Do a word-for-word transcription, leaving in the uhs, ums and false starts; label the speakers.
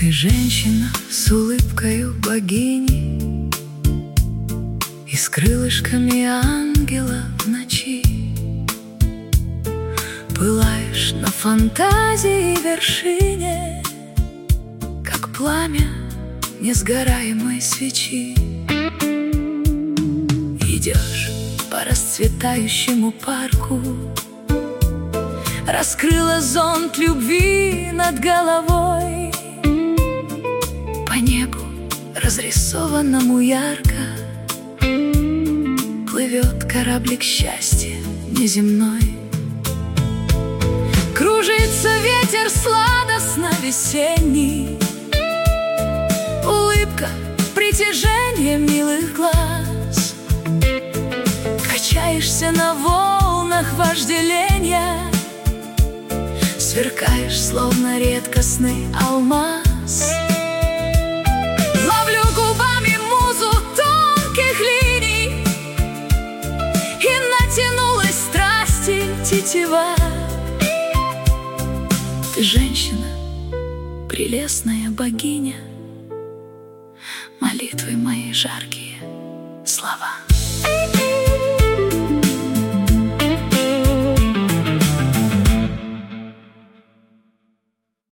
Speaker 1: Ты женщина с улыбкою богини и с крылышками ангела в ночи. Пылаешь на фантазии вершине, как пламя несгораемой свечи. Идешь по расцветающему парку, раскрыла зонт любви над головой. По небу, разрисованному ярко, плывет кораблик счастья неземной. Кружится ветер сладостно весенний, улыбка, притяжение милых глаз. Качаешься на волнах вожделения, сверкаешь, словно редкостный алмаз. Ловлю губами музу тонких линий, и натянулась страсти тетива. Ты женщина, прелестная богиня, молитвы мои жаркие